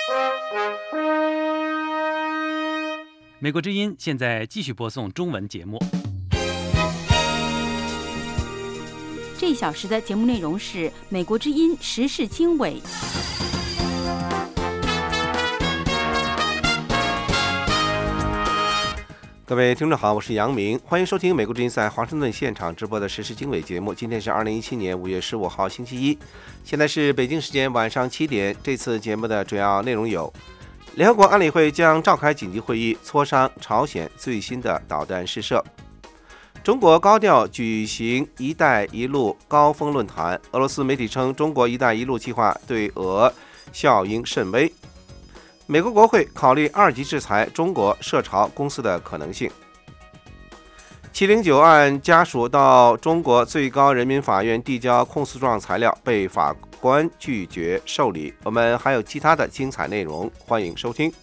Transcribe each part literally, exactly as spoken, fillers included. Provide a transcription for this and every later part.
美国之音现在继续播送中文节目。 这一小时的节目内容是美国之音时事经纬。 各位听众好，我是杨明，欢迎收听美国之音在华盛顿现场直播的时事经纬节目。今天是二零一七年五月十五号星期一，现在是北京时间晚上七点。这次节目的主要内容有：联合国安理会将召开紧急会议，磋商朝鲜最新的导弹试射；中国高调举行“一带一路”高峰论坛；俄罗斯媒体称，中国“一带一路”计划对俄效应甚微；美国国会考虑二级制裁中国涉朝公司的可能性。七零九案家属到中国最高人民法院递交控诉状材料，被法官拒绝受理。我们还有其他的精彩内容，欢迎收听。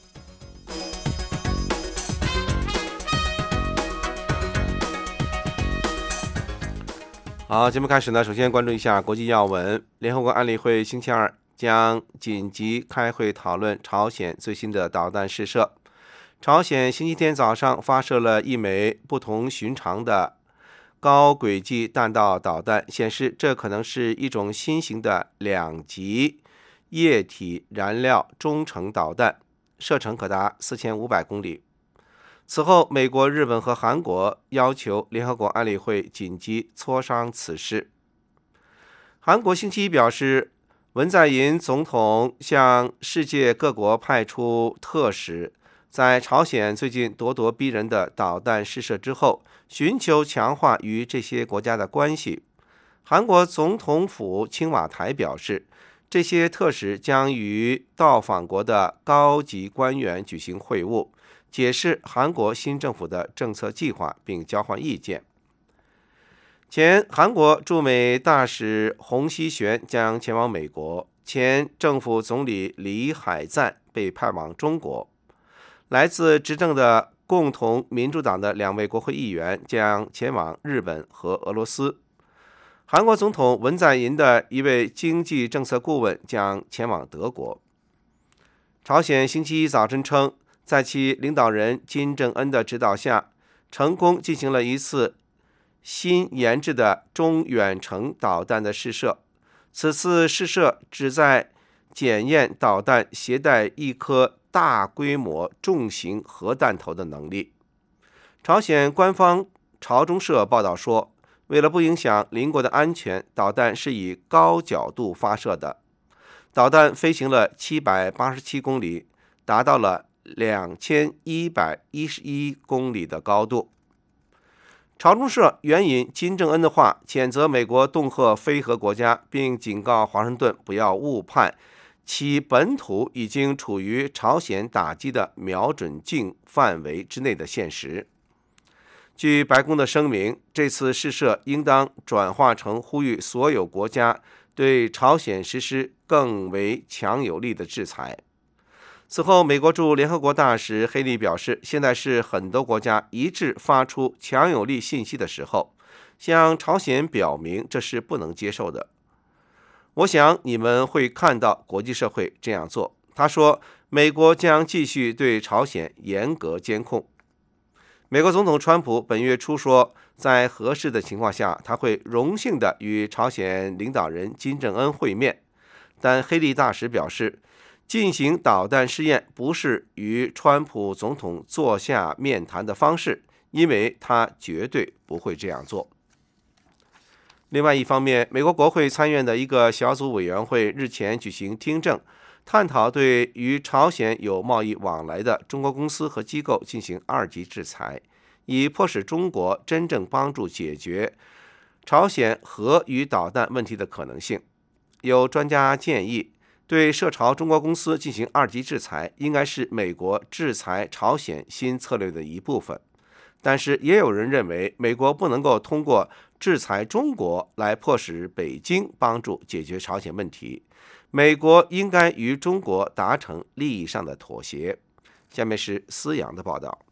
好，节目开始呢，首先关注一下国际要闻。联合国安理会星期二将紧急开会讨论朝鲜最新的导弹试射。朝鲜星期天早上发射了一枚不同寻常的高轨迹弹道导弹，显示这可能是一种新型的两级液体燃料中程导弹，射程可达四千五百公里。此后，美国、日本和韩国要求联合国安理会紧急磋商此事。韩国星期一表示，文在寅总统向世界各国派出特使，在朝鲜最近咄咄逼人的导弹试射之后，寻求强化与这些国家的关系。韩国总统府青瓦台表示，这些特使将与到访国的高级官员举行会晤，解释韩国新政府的政策计划，并交换意见。前韩国驻美大使洪锡玄将前往美国，前政府总理李海赞被派往中国。来自执政的共同民主党的两位国会议员将前往日本和俄罗斯。韩国总统文在寅的一位经济政策顾问将前往德国。朝鲜星期一早晨称，在其领导人金正恩的指导下，成功进行了一次新研制的中远程导弹的试射。此次试射旨在检验导弹携带一颗大规模重型核弹头的能力。朝鲜官方朝中社报道说，为了不影响邻国的安全，导弹是以高角度发射的。导弹飞行了七百八十七公里，达到了两千一百一十一公里的高度。朝中社援引金正恩的话，谴责美国恫吓非核国家，并警告华盛顿不要误判其本土已经处于朝鲜打击的瞄准镜范围之内的现实。据白宫的声明，这次试射应当转化成呼吁所有国家对朝鲜实施更为强有力的制裁。此后，美国驻联合国大使黑利表示，现在是很多国家一致发出强有力信息的时候，向朝鲜表明这是不能接受的。我想你们会看到国际社会这样做。他说，美国将继续对朝鲜严格监控。美国总统川普本月初说，在合适的情况下，他会荣幸地与朝鲜领导人金正恩会面。但黑利大使表示，进行导弹试验不是与川普总统坐下面谈的方式，因为他绝对不会这样做。另外一方面，美国国会参院的一个小组委员会日前举行听证，探讨对与朝鲜有贸易往来的中国公司和机构进行二级制裁，以迫使中国真正帮助解决朝鲜核与导弹问题的可能性。有专家建议，对涉朝中国公司进行二级制裁应该是美国制裁朝鲜新策略的一部分。但是也有人认为，美国不能够通过制裁中国来迫使北京帮助解决朝鲜问题，美国应该与中国达成利益上的妥协。下面是思阳的报道。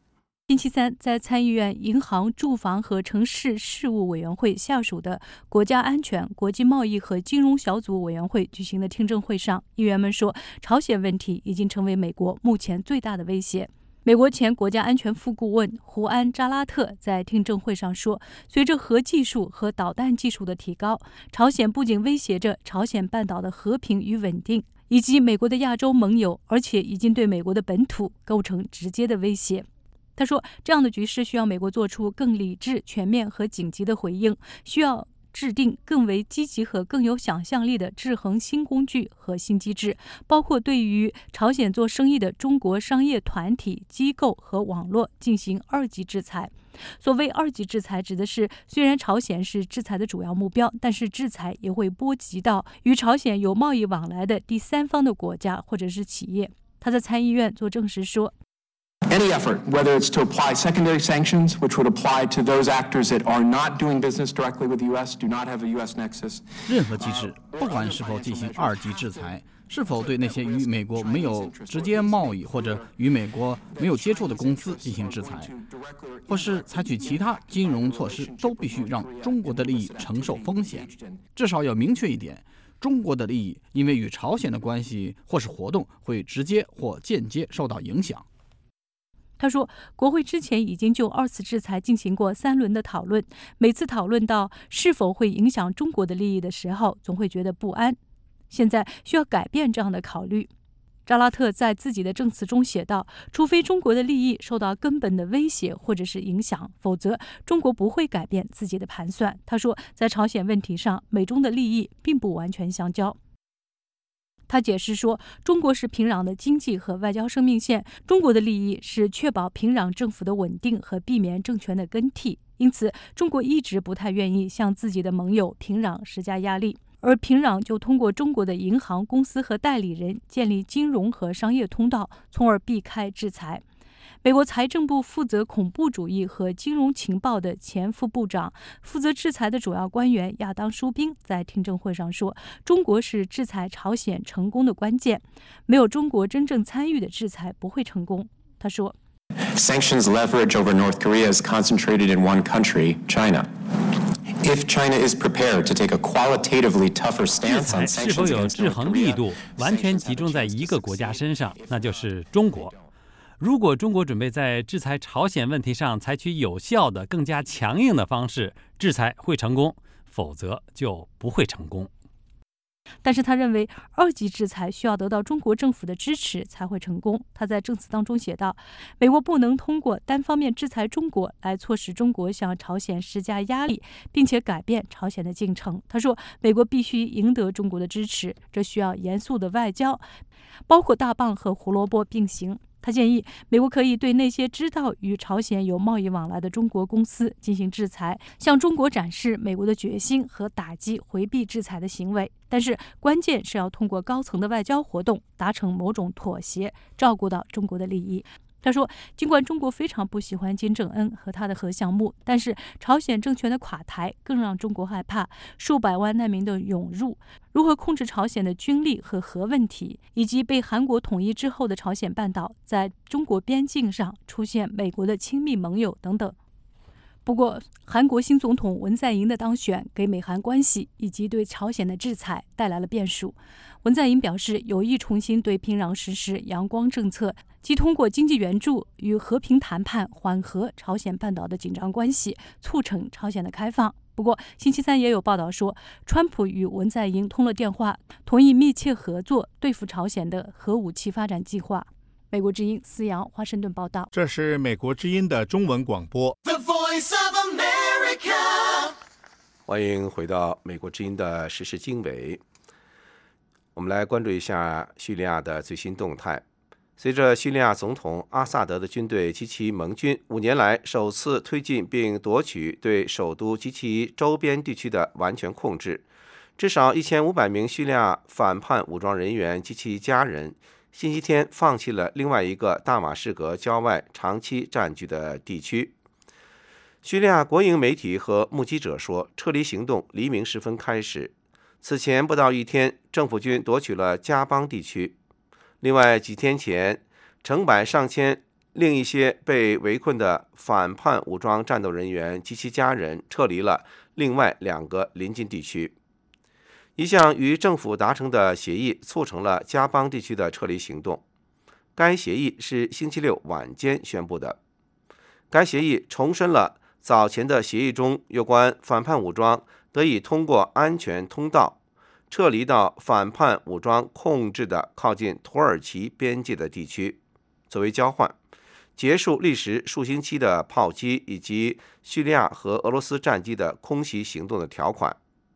星期三，在参议院银行、住房和城市事务委员会下属的国家安全、国际贸易和金融小组委员会举行的听证会上，议员们说，朝鲜问题已经成为美国目前最大的威胁。美国前国家安全副顾问胡安·扎拉特在听证会上说，随着核技术和导弹技术的提高，朝鲜不仅威胁着朝鲜半岛的和平与稳定，以及美国的亚洲盟友，而且已经对美国的本土构成直接的威胁。他说，这样的局势需要美国做出更理智、全面和紧急的回应，需要制定更为积极和更有想象力的制衡新工具和新机制，包括对于朝鲜做生意的中国商业团体、机构和网络进行二级制裁。所谓二级制裁，指的是虽然朝鲜是制裁的主要目标，但是制裁也会波及到与朝鲜有贸易往来的第三方的国家或者是企业。他在参议院作证时说 ，Any effort, whether it's to apply secondary sanctions, which would apply to those actors that are not doing business directly with the U S, do not have a U S nexus. 任何机制，不管是否进行二级制裁，是否对那些与美国没有直接贸易或者与美国没有接触的公司进行制裁，或是采取其他金融措施，都必须让中国的利益承受风险。至少要明确一点，中国的利益因为与朝鲜的关系或是活动会直接或间接受到影响。 他说，国会之前已经就二次制裁进行过三轮的讨论，每次讨论到是否会影响中国的利益的时候，总会觉得不安。现在需要改变这样的考虑。扎拉特在自己的证词中写道，除非中国的利益受到根本的威胁或者是影响，否则中国不会改变自己的盘算。他说，在朝鲜问题上，美中的利益并不完全相交。他解释说，中国是平壤的经济和外交生命线，中国的利益是确保平壤政府的稳定和避免政权的更替，因此中国一直不太愿意向自己的盟友平壤施加压力，而平壤就通过中国的银行、公司和代理人建立金融和商业通道，从而避开制裁。美国财政部负责恐怖主义和金融情报的前副部长、负责制裁的主要官员亚当·舒宾在听证会上说，中国是制裁朝鲜成功的关键，没有中国真正参与的制裁不会成功。他说， Sanctions leverage over North Korea is concentrated in one country, China. If China is prepared to take a qualitatively tougher 制 stance 裁 on 是否 sanctions 有 against 制 North 衡力 Korea, 度，完全集中在一个国家身上，那就是中国。如果中国准备在制裁朝鲜问题上采取有效的、更加强硬的方式，制裁会成功，否则就不会成功。 但是他认为，二级制裁需要得到中国政府的支持才会成功。他在证词当中写道，美国不能通过单方面制裁中国来促使中国向朝鲜施加压力，并且改变朝鲜的进程。他说，美国必须赢得中国的支持，这需要严肃的外交，包括大棒和胡萝卜并行。他建议美国可以对那些知道与朝鲜有贸易往来的中国公司进行制裁，向中国展示美国的决心和打击回避制裁的行为。但是关键是要通过高层的外交活动达成某种妥协，照顾到中国的利益。他说，尽管中国非常不喜欢金正恩和他的核项目，但是朝鲜政权的垮台更让中国害怕，数百万难民的涌入，如何控制朝鲜的军力和核问题，以及被韩国统一之后的朝鲜半岛在中国边境上出现美国的亲密盟友等等。不过，韩国新总统文在寅的当选给美韩关系以及对朝鲜的制裁带来了变数。文在寅表示有意重新对平壤实施阳光政策，即通过经济援助与和平谈判缓和朝鲜半岛的紧张关系，促成朝鲜的开放。不过，星期三也有报道说，川普与文在寅通了电话，同意密切合作对付朝鲜的核武器发展计划。美国之音思阳华盛顿报道。 这是美国之音的中文广播。 The Voice of America。欢迎回到美国之音的时事经纬。我们来关注一下叙利亚的最新动态。随着叙利亚总统阿萨德的军队及其盟军五年来首次推进并夺取对首都及其周边地区的完全控制，至少一千五百名叙利亚反叛武装人员及其家人星期天放弃了另外一个大马士革郊外长期占据的地区。叙利亚国营媒体和目击者说，撤离行动黎明时分开始。此前不到一天，政府军夺取了加邦地区。另外几天前，成百上千另一些被围困的反叛武装战斗人员及其家人撤离了另外两个邻近地区。一项与政府达成的协议促成了加邦地区的撤离行动。该协议是星期六晚间宣布的。该协议重申了早前的协议中有关反叛武装得以通过安全通道撤离到反叛武装控制的靠近土耳其边界的地区，作为交换，结束历时数星期的炮击以及叙利亚和俄罗斯战机的空袭行动的条款。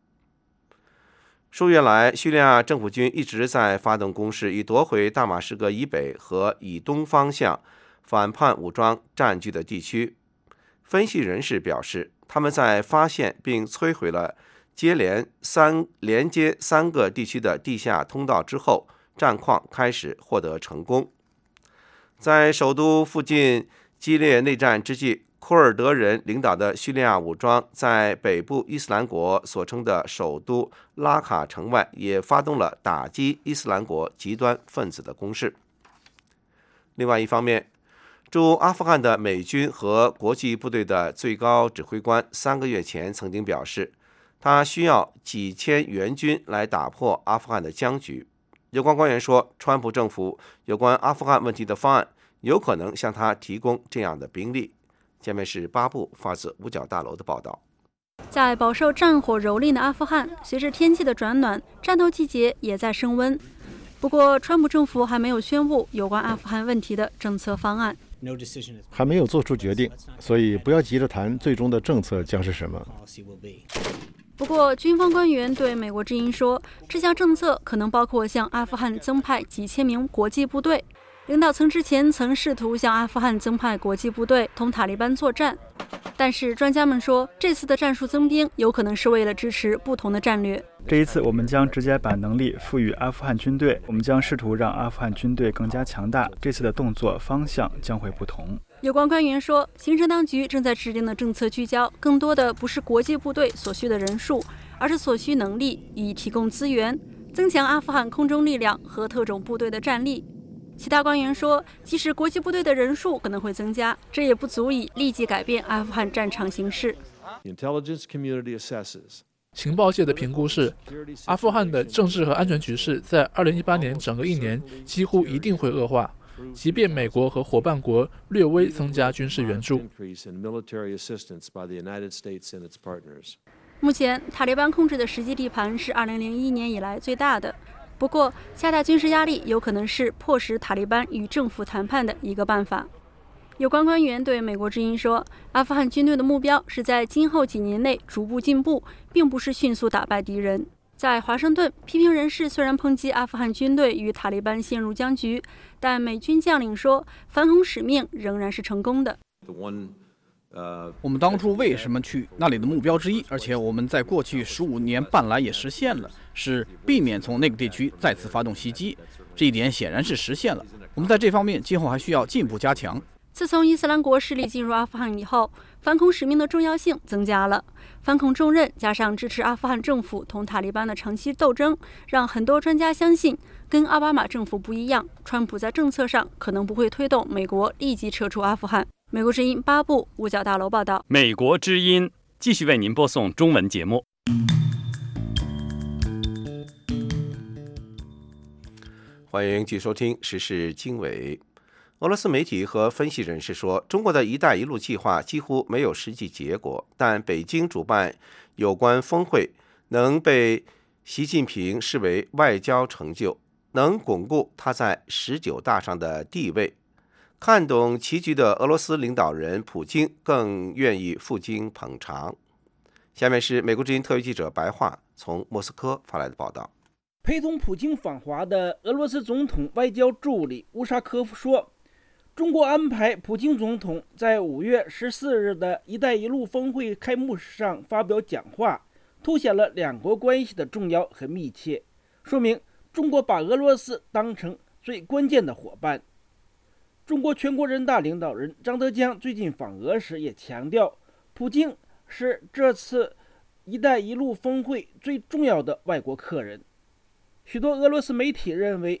数月来，叙利亚政府军一直在发动攻势，以夺回大马士革以北和以东方向反叛武装占据的地区。分析人士表示，他们在发现并摧毁了接连三连接三个地区的地下通道之后，战况开始获得成功。在首都附近激烈内战之际，库尔德人领导的叙利亚武装在北部伊斯兰国所称的首都拉卡城外也发动了打击伊斯兰国极端分子的攻势。另外一方面，驻阿富汗的美军和国际部队的最高指挥官三个月前曾经表示，他需要几千援军来打破阿富汗的僵局。有关官员说，川普政府有关阿富汗问题的方案有可能向他提供这样的兵力。下面是巴布发自五角大楼的报道。 在饱受战火蹂躏的阿富汗，随着天气的转暖，战斗季节也在升温。不过，川普政府还没有宣布有关阿富汗问题的政策方案， 还没有做出决定，所以不要急着谈最终的政策将是什么。 不过，军方官员对美国之音说，这项政策可能包括向阿富汗增派几千名国际部队。领导层之前曾试图向阿富汗增派国际部队同塔利班作战，但是专家们说，这次的战术增兵有可能是为了支持不同的战略。 这一次，我们将直接把能力赋予阿富汗军队，我们将试图让阿富汗军队更加强大。这次的动作方向将会不同。 有关官员说，行政当局正在制定的政策聚焦更多的不是国际部队所需的人数，而是所需能力，以提供资源，增强阿富汗空中力量和特种部队的战力。其他官员说，即使国际部队的人数可能会增加，这也不足以立即改变阿富汗战场形势。 情报界的评估是，阿富汗的政治和安全局势在二零一八年整个一年几乎一定会恶化，即便美国和伙伴国略微增加军事援助。 目前，塔利班控制的实际地盘是二零零一年以来最大的。不过，加大军事压力有可能是迫使塔利班与政府谈判的一个办法。有关官员对美国之音说，阿富汗军队的目标是在今后几年内逐步进步，并不是迅速打败敌人。在华盛顿，批评人士虽然抨击阿富汗军队与塔利班陷入僵局，但美军将领说，反恐使命仍然是成功的。 我们当初为什么去那里的目标之一，而且我们在过去十五年半来也实现了，是避免从那个地区再次发动袭击。这一点显然是实现了。我们在这方面今后还需要进一步加强。 自从伊斯兰国势力进入阿富汗以后，反恐使命的重要性增加了。反恐重任加上支持阿富汗政府同塔利班的长期斗争，让很多专家相信，跟奥巴马政府不一样，川普在政策上可能不会推动美国立即撤出阿富汗。美国之音巴布五角大楼报道。 美国之音继续为您播送中文节目。 欢迎继续收听时事经纬。俄罗斯媒体和分析人士说，中国的一带一路计划几乎没有实际结果，但北京主办有关峰会能被习近平视为外交成就，能巩固他在十九大上的地位。看懂棋局的俄罗斯领导人普京更愿意赴京捧场。下面是美国之音特约记者白桦从莫斯科发来的报道。 陪同普京访华的俄罗斯总统外交助理乌沙科夫说，中国安排普京总统在五月十四日的一带一路峰会开幕式上发表讲话，凸显了两国关系的重要和密切，说明中国把俄罗斯当成最关键的伙伴。中国全国人大领导人张德江最近访俄时也强调，普京是这次一带一路峰会最重要的外国客人。许多俄罗斯媒体认为，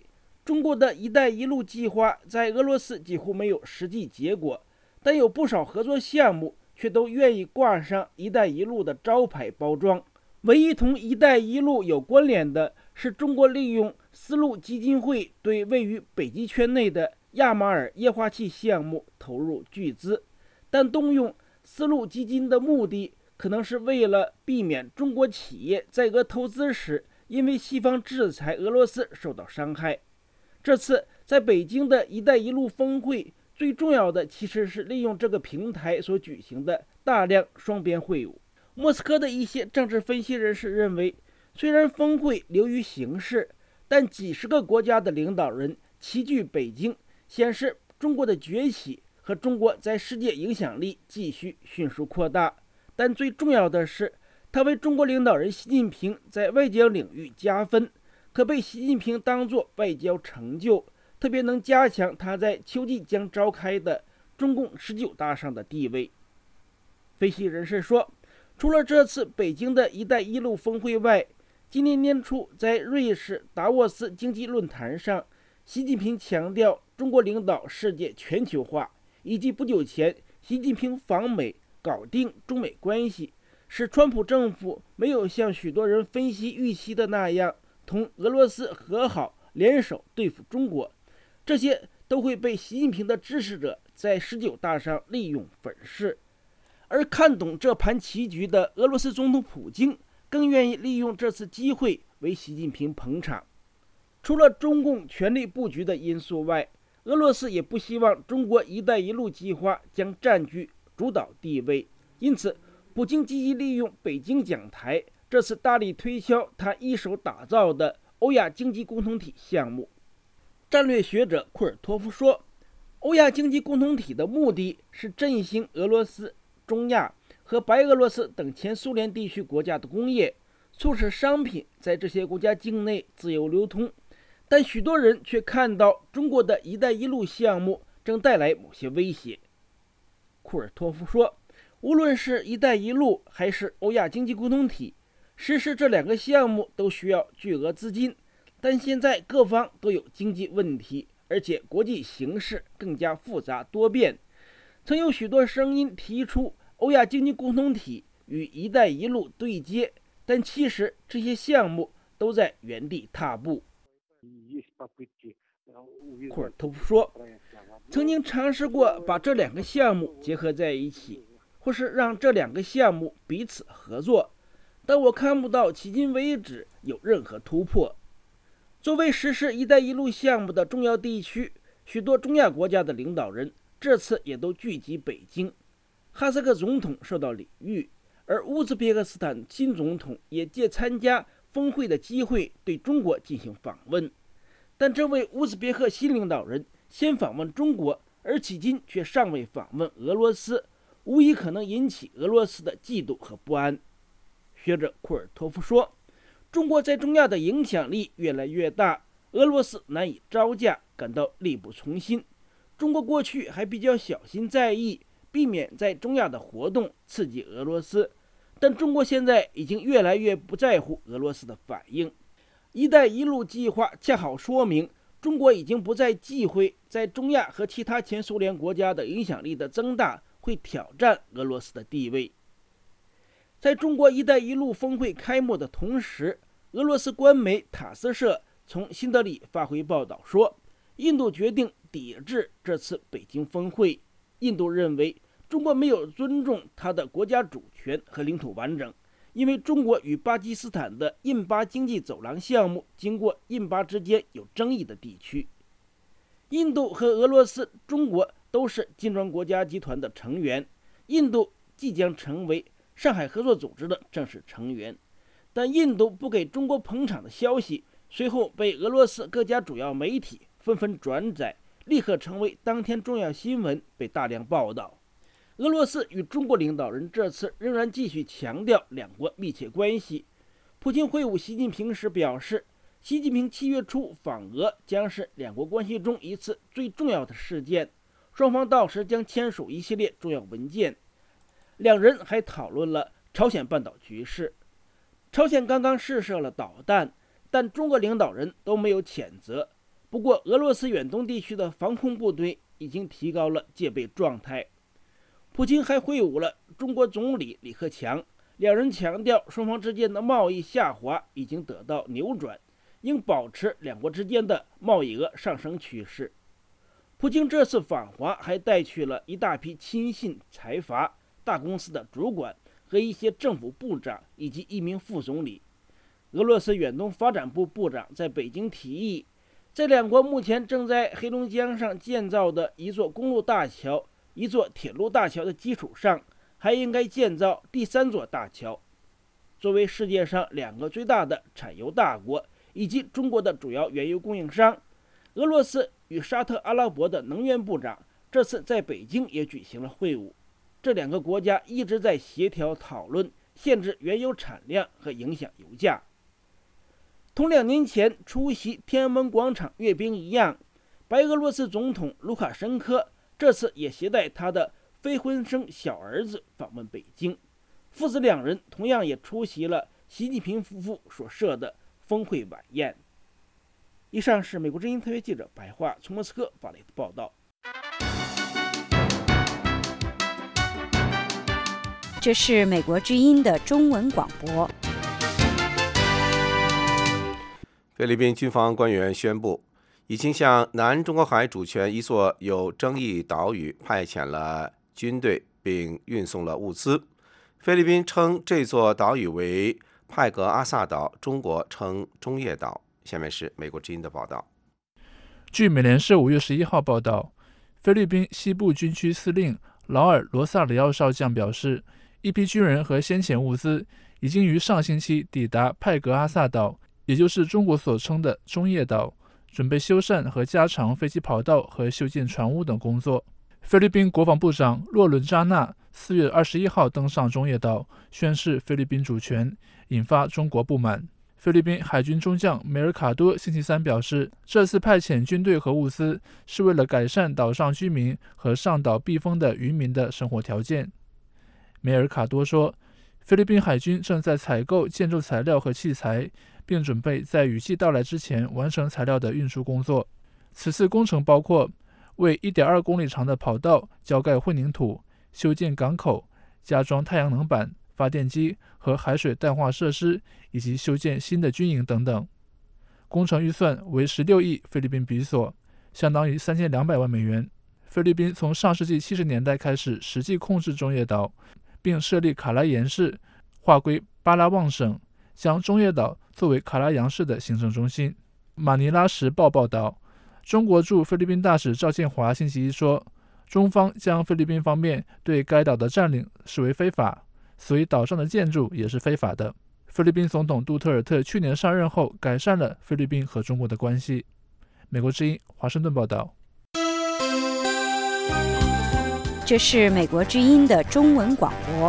中国的一带一路计划在俄罗斯几乎没有实际结果，但有不少合作项目却都愿意挂上一带一路的招牌包装。唯一同一带一路有关联的是中国利用丝路基金会对位于北极圈内的亚马尔液化气项目投入巨资，但动用丝路基金的目的可能是为了避免中国企业在俄投资时因为西方制裁俄罗斯受到伤害。这次在北京的一带一路峰会，最重要的其实是利用这个平台所举行的大量双边会晤。莫斯科的一些政治分析人士认为，虽然峰会流于形式，但几十个国家的领导人齐聚北京，显示中国的崛起和中国在世界影响力继续迅速扩大。但最重要的是，它为中国领导人习近平在外交领域加分，可被习近平当作外交成就，特别能加强他在秋季将召开的中共十九大上的地位。分析人士说，除了这次北京的一带一路峰会外，今年年初在瑞士达沃斯经济论坛上，习近平强调中国领导世界全球化，以及不久前习近平访美搞定中美关系，使川普政府没有像许多人分析预期的那样同俄罗斯和好，联手对付中国，这些都会被习近平的支持者在十九大上利用粉饰。而看懂这盘棋局的俄罗斯总统普京更愿意利用这次机会为习近平捧场。除了中共全力布局的因素外，俄罗斯也不希望中国一带一路计划将占据主导地位，因此普京积极利用北京讲台，这次大力推销他一手打造的欧亚经济共同体项目。战略学者库尔托夫说，欧亚经济共同体的目的是振兴俄罗斯、中亚和白俄罗斯等前苏联地区国家的工业，促使商品在这些国家境内自由流通。但许多人却看到中国的一带一路项目正带来某些威胁。库尔托夫说，无论是一带一路还是欧亚经济共同体，实施这两个项目都需要巨额资金，但现在各方都有经济问题，而且国际形势更加复杂多变。曾有许多声音提出欧亚经济共同体与一带一路对接，但其实这些项目都在原地踏步。库尔托夫说，曾经尝试过把这两个项目结合在一起，或是让这两个项目彼此合作，但我看不到迄今为止有任何突破。作为实施一带一路项目的重要地区，许多中亚国家的领导人这次也都聚集北京。哈萨克总统受到礼遇，而乌兹别克斯坦新总统也借参加峰会的机会对中国进行访问。但这位乌兹别克新领导人先访问中国，而迄今却尚未访问俄罗斯，无疑可能引起俄罗斯的嫉妒和不安。学者库尔托夫说，中国在中亚的影响力越来越大，俄罗斯难以招架，感到力不从心。中国过去还比较小心在意，避免在中亚的活动刺激俄罗斯，但中国现在已经越来越不在乎俄罗斯的反应。一带一路计划恰好说明，中国已经不再忌讳在中亚和其他前苏联国家的影响力的增大会挑战俄罗斯的地位。在中国一带一路峰会开幕的同时，俄罗斯官媒塔斯社从新德里发回报道说，印度决定抵制这次北京峰会。印度认为中国没有尊重它的国家主权和领土完整，因为中国与巴基斯坦的印巴经济走廊项目经过印巴之间有争议的地区。印度和俄罗斯、中国都是金砖国家集团的成员，印度即将成为上海合作组织的正式成员。但印度不给中国捧场的消息，随后被俄罗斯各家主要媒体纷纷转载，立刻成为当天重要新闻，被大量报道。俄罗斯与中国领导人这次仍然继续强调两国密切关系。普京会晤习近平时表示，习近平七月初访俄将是两国关系中一次最重要的事件，双方到时将签署一系列重要文件。两人还讨论了朝鲜半岛局势。朝鲜刚刚试射了导弹，但中国领导人都没有谴责。 不过，俄罗斯远东地区的防空部队已经提高了戒备状态。普京还会晤了中国总理李克强，两人强调双方之间的贸易下滑已经得到扭转，应保持两国之间的贸易额上升趋势。普京这次访华还带去了一大批亲信、财阀、大公司的主管和一些政府部长以及一名副总理。俄罗斯远东发展部部长在北京提议，在两国目前正在黑龙江上建造的一座公路大桥、一座铁路大桥的基础上，还应该建造第三座大桥。作为世界上两个最大的产油大国以及中国的主要原油供应商，俄罗斯与沙特阿拉伯的能源部长这次在北京也举行了会晤。这两个国家一直在协调讨论限制原油产量和影响油价。同两年前出席天安门广场阅兵一样，白俄罗斯总统卢卡申科这次也携带他的非婚生小儿子访问北京，父子两人同样也出席了习近平夫妇所设的峰会晚宴。以上是美国之音特约记者白桦从莫斯科发来的报道。 这是美国之音的中文广播。 菲律宾军方官员宣布，已经向南中国海主权一座有争议岛屿派遣了军队，并运送了物资。菲律宾称这座岛屿为派格阿萨岛，中国称中业岛。下面是美国之音的报道。 据美联社五月十一号报道，菲律宾西部军区司令劳尔·罗萨里奥少将表示，一批军人和先遣物资已经于上星期抵达派格阿萨岛，也就是中国所称的中业岛，准备修缮和加长飞机跑道和修建船坞等工作。菲律宾国防部长洛伦扎纳四月二十一号登上中业岛，宣示菲律宾主权，引发中国不满。菲律宾海军中将梅尔卡多星期三表示，这次派遣军队和物资是为了改善岛上居民和上岛避风的渔民的生活条件。梅尔卡多说，菲律宾海军正在采购建筑材料和器材，并准备在雨季到来之前完成材料的运输工作。此次工程包括为 一点二公里长的跑道浇盖混凝土、修建港口、加装太阳能板、发电机和海水淡化设施，以及修建新的军营等等。工程预算为十六亿菲律宾比索，相当于三千两百万美元。菲律宾从上世纪七十年代开始实际控制中业岛，并设立卡拉延市，划归巴拉望省，将中业岛作为卡拉扬市的行政中心。马尼拉时报报道，中国驻菲律宾大使赵建华星期一说，中方将菲律宾方面对该岛的占领视为非法，所以岛上的建筑也是非法的。菲律宾总统杜特尔特去年上任后，改善了菲律宾和中国的关系。美国之音华盛顿报道。 这是美国之音的中文广播。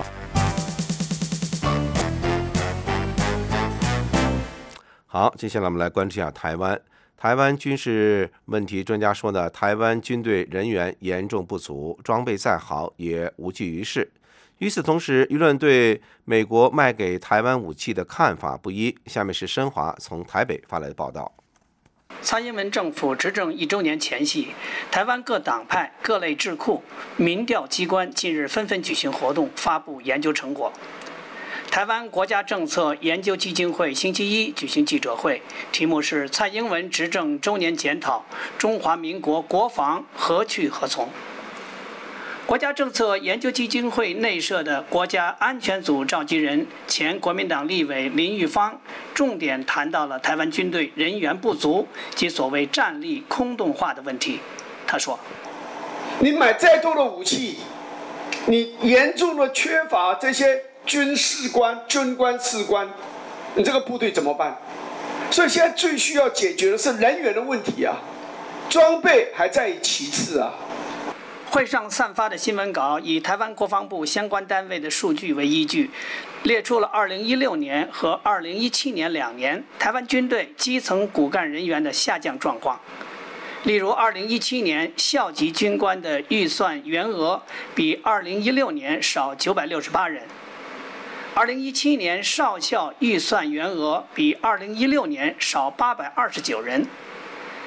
好，接下来我们来关注一下台湾。台湾军事问题专家说呢，台湾军队人员严重不足，装备再好也无济于事。与此同时，舆论对美国卖给台湾武器的看法不一。下面是申华从台北发来的报道。 蔡英文政府执政一周年前夕，台湾各党派、各类智库、民调机关近日纷纷举行活动，发布研究成果。台湾国家政策研究基金会星期一举行记者会，题目是蔡英文执政周年检讨，中华民国国防何去何从。国家政策研究基金会内设的国家安全组召集人、前国民党立委林玉芳，重点谈到了台湾军队人员不足及所谓战力空洞化的问题。他说：“ 你买再多的武器，你严重的缺乏这些军士官、军官、士官，你这个部队怎么办？所以现在最需要解决的是人员的问题啊，装备还在于其次啊。” 会上散发的新闻稿以台湾国防部相关单位的数据为依据，列出了二零一六年和二零一七年两年台湾军队基层骨干人员的下降状况。例如，二零一七年校级军官的预算员额比二零一六年少九百六十八人；二零一七年少校预算员额比二零一六年少八百二十九人。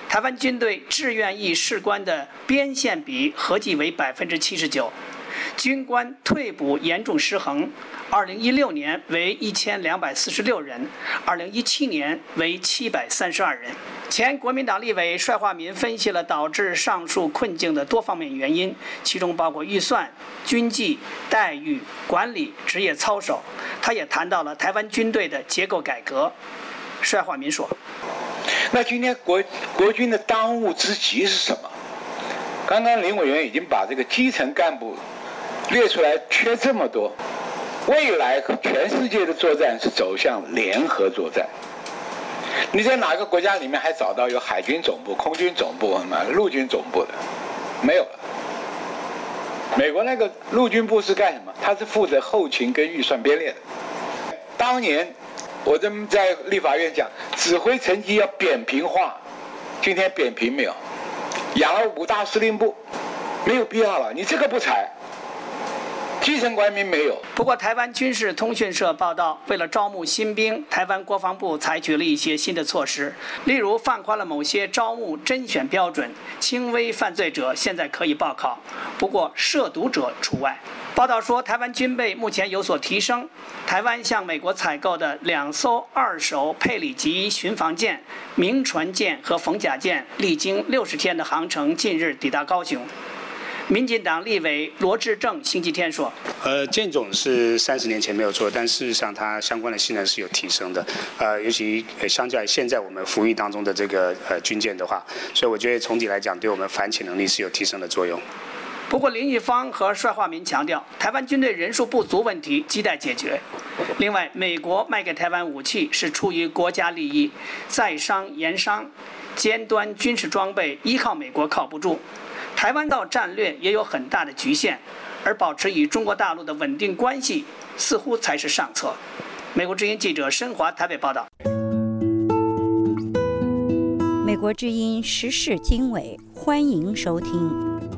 台湾军队志愿役士官的编线比合计为百分之七十九，军官退补严重失衡。二零一六年为一千两百四十六人，二零一七年为七百三十二人。前国民党立委帅化民分析了导致上述困境的多方面原因，其中包括预算、军纪、待遇、管理、职业操守。他也谈到了台湾军队的结构改革。帅化民说：“ 那今天国国军的当务之急是什么？刚刚林委员已经把这个基层干部列出来，缺这么多。未来全世界的作战是走向联合作战。你在哪个国家里面还找到有海军总部、空军总部、陆军总部的？没有了。美国那个陆军部是干什么？他是负责后勤跟预算编列的。当年我这么在立法院讲，指挥层级要扁平化，今天扁平没有？养了五大司令部，没有必要了。你这个不裁。基层官兵没有。 不过，台湾军事通讯社报道，为了招募新兵，台湾国防部采取了一些新的措施，例如放宽了某些招募甄选标准，轻微犯罪者现在可以报考，不过涉毒者除外。报道说，台湾军备目前有所提升，台湾向美国采购的两艘二手佩里级巡防舰、明船舰和逢甲舰，历经六十天的航程，近日抵达高雄。民进党立委罗致政星期天说：“ 呃，舰种是三十年前没有做，但事实上它相关的性能是有提升的。呃，尤其相较于现在我们服役当中的这个呃军舰的话，所以我觉得总体来讲，对我们反潜能力是有提升的作用。” 不过，林玉芳和帅化民强调，台湾军队人数不足问题亟待解决。另外，美国卖给台湾武器是出于国家利益，在商言商，尖端军事装备依靠美国靠不住。台湾到战略也有很大的局限，而保持与中国大陆的稳定关系似乎才是上策。美国之音记者申华台北报道。 美国之音时事经纬，欢迎收听。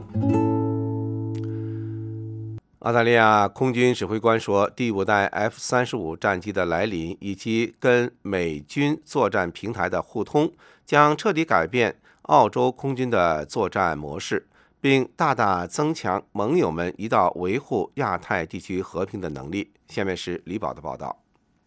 澳大利亚空军指挥官说，第五代 F 三十五 战机的来临以及跟美军作战平台的互通，将彻底改变澳洲空军的作战模式，并大大增强盟友们一道维护亚太地区和平的能力。下面是李宝的报道。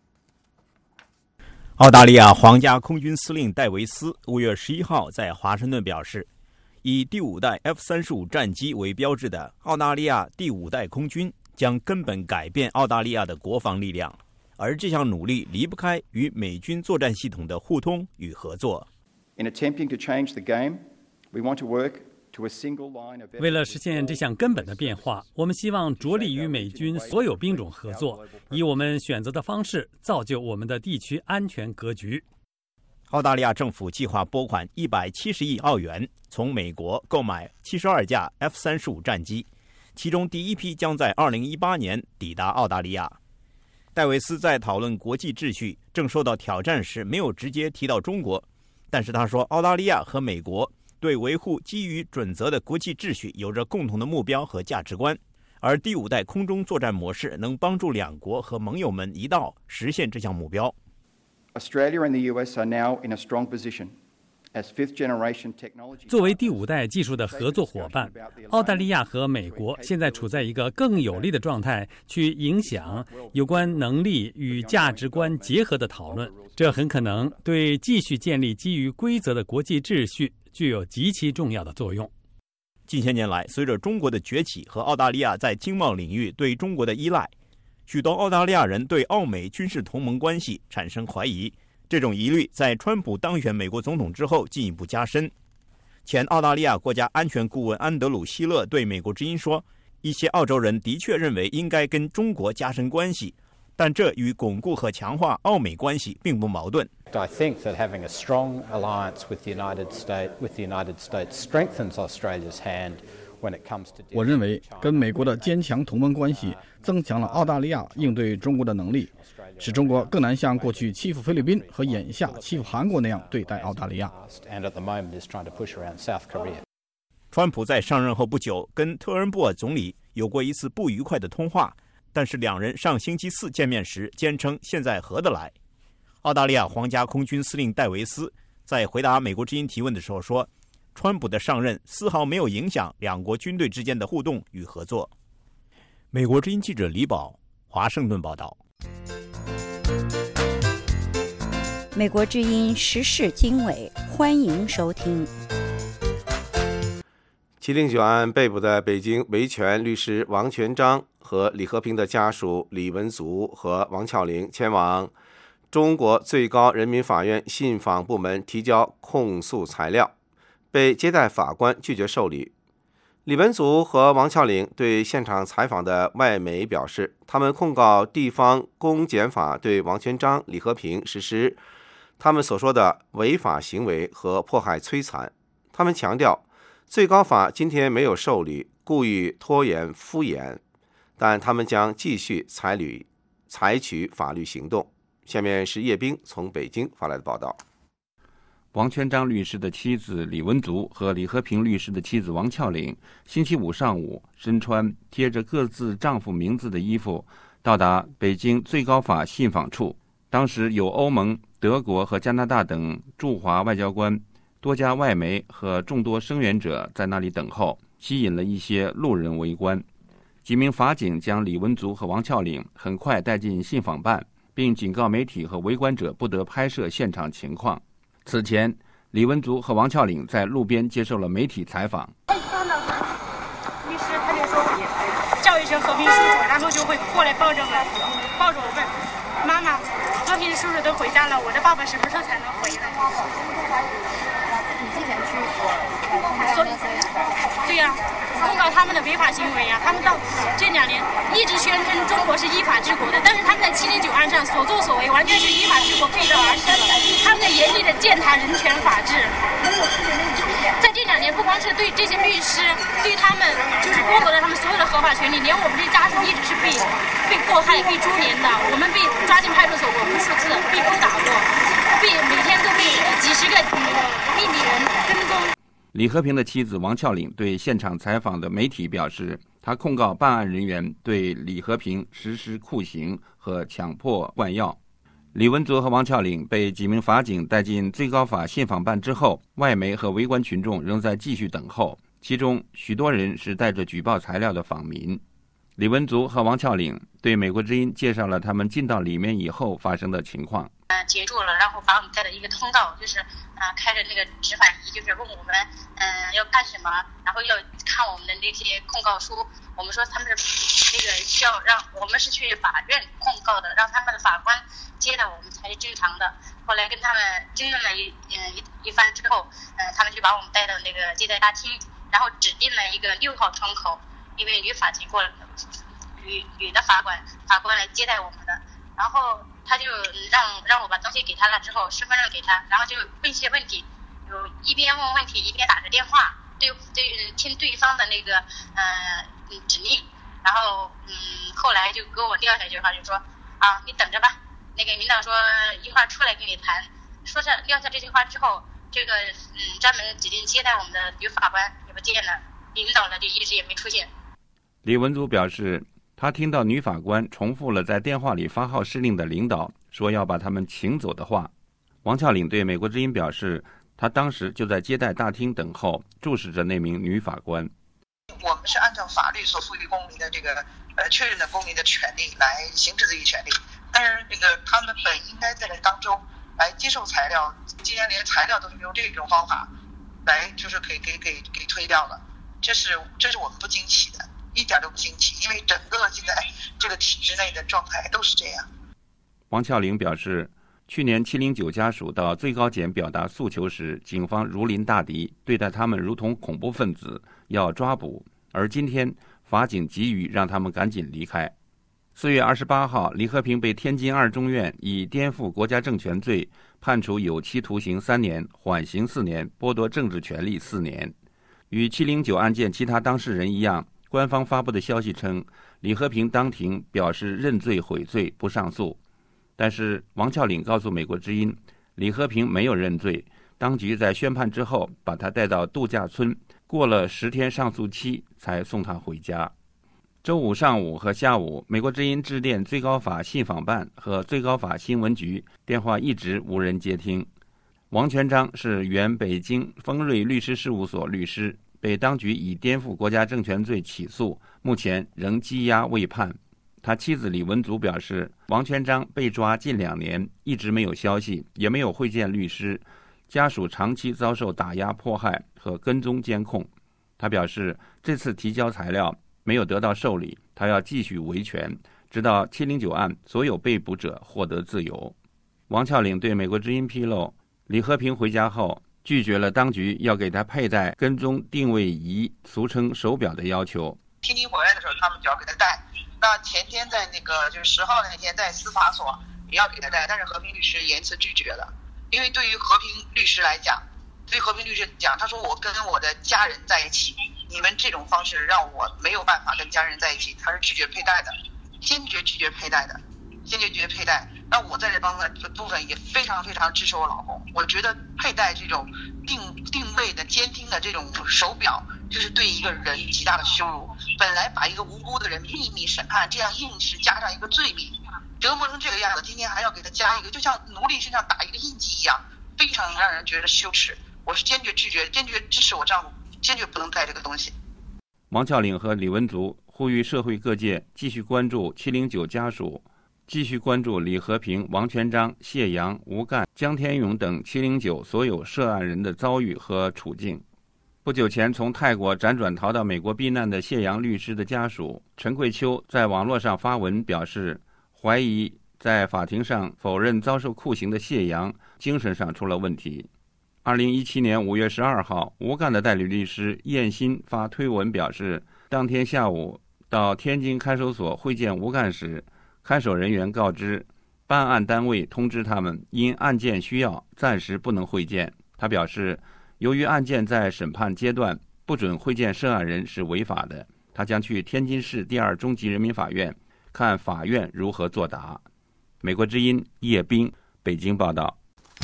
澳大利亚皇家空军司令戴维斯五月十一号在华盛顿表示，以第五代 F 三十五 战机为标志的澳大利亚第五代空军将根本改变澳大利亚的国防力量，而这项努力离不开与美军作战系统的互通与合作。 In attempting to change the game, we want to work to a single line of... 为了实现这项根本的变化，我们希望着力与美军所有兵种合作，以我们选择的方式造就我们的地区安全格局。 澳大利亚政府计划拨款一百七十亿澳元，从美国购买七十二架 F 三十五 战机，其中第一批将在二零一八年抵达澳大利亚。戴维斯在讨论国际秩序正受到挑战时，没有直接提到中国。但是他说，澳大利亚和美国对维护基于准则的国际秩序有着共同的目标和价值观，而第五代空中作战模式能帮助两国和盟友们一道实现这项目标。 Australia and the U S are now in a strong position as fifth generation technology. 作为第五代技术的合作伙伴，澳大利亚和美国现在处在一个更有利的状态，去影响有关能力与价值观结合的讨论。这很可能对继续建立基于规则的国际秩序具有极其重要的作用。 近些年来，随着中国的崛起和澳大利亚在经贸领域对中国的依赖，许多澳大利亚人对澳美军事同盟关系产生怀疑。这种疑虑在川普当选美国总统之后进一步加深。前澳大利亚国家安全顾问安德鲁·希勒对美国之音说，一些澳洲人的确认为应该跟中国加深关系，但这与巩固和强化澳美关系并不矛盾。 I think that having a strong alliance with the United States, with the United States strengthens Australia's hand when it comes to... 我认为跟美国的坚强同盟关系增强了澳大利亚应对中国的能力，使中国更难像过去欺负菲律宾和眼下欺负韩国那样对待澳大利亚。 川普在上任后不久跟特恩布尔总理有过一次不愉快的通话，但是两人上星期四见面时坚称现在合得来。澳大利亚皇家空军司令戴维斯在回答美国之音提问的时候说，川普的上任丝毫没有影响两国军队之间的互动与合作。美国之音记者李宝，华盛顿报道。 美国之音时事经纬，欢迎收听。 七零九案被捕的北京维权律师王全璋和李和平的家属李文足和王峭岭前往中国最高人民法院信访部门提交控诉材料，被接待法官拒绝受理。李文足和王峭岭对现场采访的外媒表示，他们控告地方公检法对王全璋、李和平实施他们所说的违法行为和迫害摧残。他们强调，最高法今天没有受理，故意拖延敷衍，但他们将继续采取采取法律行动。下面是叶冰从北京发来的报道。 王全璋律师的妻子李文足和李和平律师的妻子王峭岭星期五上午身穿贴着各自丈夫名字的衣服，到达北京最高法信访处。当时有欧盟、德国和加拿大等驻华外交官、多家外媒和众多声援者在那里等候，吸引了一些路人围观。几名法警将李文足和王峭岭很快带进信访办，并警告媒体和围观者不得拍摄现场情况。此前，李文足和王峭岭在路边接受了媒体采访。 律师他就说我叫一声和平叔叔，然后就会过来抱着我，抱着我问妈妈，和平叔叔都回家了，我的爸爸什么时候才能回来？你之前去说，对呀、啊，控告他们的违法行为呀、啊，他们到这两年一直宣称中国是依法治国的，但是他们在七零九案上所作所为完全是依法治国背道而驰的，他们在严厉的践踏人权法治。在这两年，不光是对这些律师，对他们就是剥夺了他们所有的合法权利，连我们这家属一直是被被迫害、被株连的，我们被抓进派出所过无数次，被殴打过，被每天都被几十个秘密人跟踪。 李和平的妻子王峭岭对现场采访的媒体表示，他控告办案人员对李和平实施酷刑和强迫灌药。李文足和王峭岭被几名法警带进最高法信访办之后，外媒和围观群众仍在继续等候，其中许多人是带着举报材料的访民。李文足和王峭岭对美国之音介绍了他们进到里面以后发生的情况。 呃，截住了，然后把我们带到一个通道，就是啊、呃，开着那个执法仪，就是问我们嗯、呃、要干什么，然后要看我们的那些控告书。我们说他们是那个需要让我们是去法院控告的，让他们的法官接待我们才是正常的。后来跟他们争论了一嗯、呃、一一番之后，嗯、呃，他们就把我们带到那个接待大厅，然后指定了一个六号窗口，一位女法警过来，女女的法官法官来接待我们的，然后他就让让我把东西给他了之后，身份证给他，然后就问一些问题，有一边问问题一边打着电话，对对听对方的那个呃指令，然后嗯后来就给我撂下一句话，就说啊你等着吧，那个领导说一会儿出来跟你谈。说下撂下这句话之后，这个嗯专门指定接待我们的女法官也不见了，领导呢就一直也没出现。 李文足表示，他听到女法官重复了在电话里发号施令的领导说要把他们请走的话。王峭岭对美国之音表示，他当时就在接待大厅等候，注视着那名女法官。 我们是按照法律所赋予公民的这个呃确认的公民的权利来行使这一权利，但是这个他们本应该在这当中来接受材料，既然连材料都是用这种方法来就是给给给给推掉了，这是这是我们不惊奇的，一点都不惊奇，因为整个现在这个体制内的状态都是这样。 王峭岭表示，去年七零九家属到最高检表达诉求时，警方如临大敌，对待他们如同恐怖分子，要抓捕，而今天法警急于让他们赶紧离开。四月二十八号，李和平被天津二中院以颠覆国家政权罪判处有期徒刑三年，缓刑四年，剥夺政治权利四年。与七零九案件其他当事人一样，官方发布的消息称，李和平当庭表示认罪悔罪，不上诉。但是王峭岭告诉美国之音，李和平没有认罪，当局在宣判之后把他带到度假村，过了十天上诉期才送他回家。周五上午和下午，美国之音致电最高法信访办和最高法新闻局，电话一直无人接听。 王全璋是原北京丰瑞律师事务所律师，被当局以颠覆国家政权罪起诉，目前仍羁押未判。他妻子李文足表示，王全璋被抓近两年，一直没有消息，也没有会见律师，家属长期遭受打压迫害和跟踪监控。他表示，这次提交材料没有得到受理，他要继续维权，直到七零九案所有被捕者获得自由。王峭岭对美国之音披露，李和平回家后拒绝了当局要给他佩戴跟踪定位仪，俗称手表的要求。 天津回来的时候，他们就要给他戴。那前天在那个就是十号那天在司法所也要给他戴，但是和平律师严词拒绝了。因为对于和平律师来讲，对于和平律师讲，他说我跟我的家人在一起，你们这种方式让我没有办法跟家人在一起，他是拒绝佩戴的，坚决拒绝佩戴的，坚决拒绝佩戴。那我在这方面部分也非常非常支持我老公，我觉得佩戴这种定定位的监听的这种手表，这是对一个人极大的羞辱。本来把一个无辜的人秘密审判，这样硬是加上一个罪名，折磨成这个样子，今天还要给他加一个，就像奴隶身上打一个印记一样，非常让人觉得羞耻。我是坚决拒绝，坚决支持我丈夫，坚决不能戴这个东西。 王峭岭和李文足呼吁社会各界继续关注七零九家属，继续关注李和平、王全璋、谢阳、吴干、江天勇等七零九所有涉案人的遭遇和处境。不久前从泰国辗转逃到美国避难的谢阳律师的家属陈桂秋在网络上发文表示，怀疑在法庭上否认遭受酷刑的谢阳精神上出了问题。二零一七年五月十二号，吴干的代理律师燕新发推文表示，当天下午到天津看守所会见吴干时，看守人员告知办案单位通知他们因案件需要暂时不能会见。他表示，由于案件在审判阶段，不准会见涉案人是违法的，他将去天津市第二中级人民法院看法院如何作答。美国之音叶斌北京报道。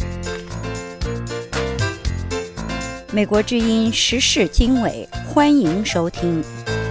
美国之音时事经纬，欢迎收听。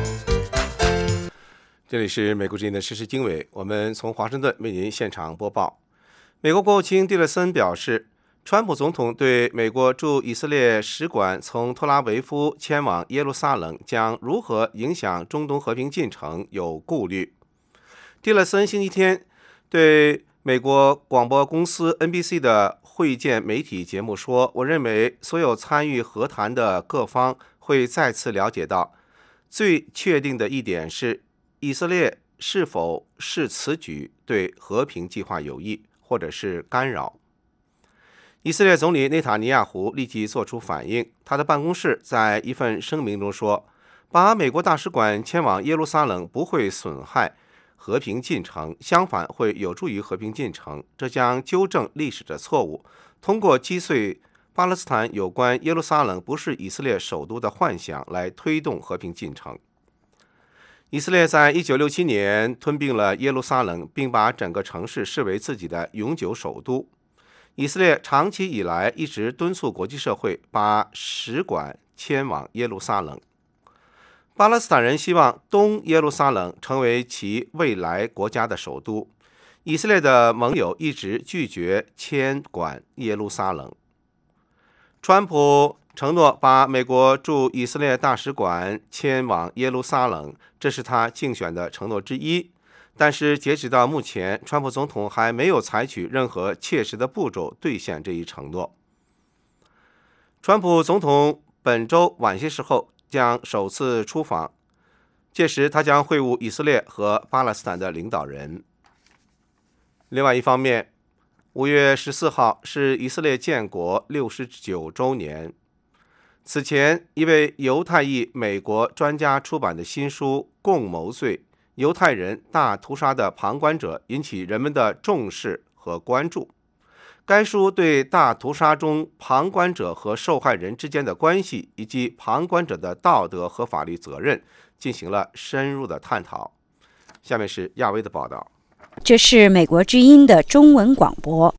这里是美国之音的时事经纬，我们从华盛顿为您现场播报。美国国务卿蒂勒森表示，川普总统对美国驻以色列使馆从特拉维夫迁往耶路撒冷将如何影响中东和平进程有顾虑。蒂勒森星期天对美国广播公司 N B C 的会见媒体节目说，我认为所有参与和谈的各方会再次了解到，最确定的一点是以色列是否视此举对和平计划有益或者是干扰。以色列总理内塔尼亚胡立即作出反应，他的办公室在一份声明中说，把美国大使馆迁往耶路撒冷不会损害和平进程，相反会有助于和平进程，这将纠正历史的错误，通过击碎巴勒斯坦有关耶路撒冷不是以色列首都的幻想来推动和平进程。以色列在一九六七年吞并了耶路撒冷，并把整个城市视为自己的永久首都。以色列长期以来一直敦促国际社会把使馆迁往耶路撒冷。巴勒斯坦人希望东耶路撒冷成为其未来国家的首都。以色列的盟友一直拒绝迁管耶路撒冷。川普承诺把美国驻以色列大使馆迁往耶路撒冷，这是他竞选的承诺之一。但是截止到目前，川普总统还没有采取任何切实的步骤兑现这一承诺。川普总统本周晚些时候将首次出访，届时他将会晤以色列和巴勒斯坦的领导人。另外一方面，五月十四号是以色列建国六十九周年。此前，一位犹太裔美国专家出版的新书《共谋罪：犹太人大屠杀的旁观者》引起人们的重视和关注。该书对大屠杀中旁观者和受害人之间的关系，以及旁观者的道德和法律责任进行了深入的探讨。下面是亚薇的报道。 这是美国之音的中文广播。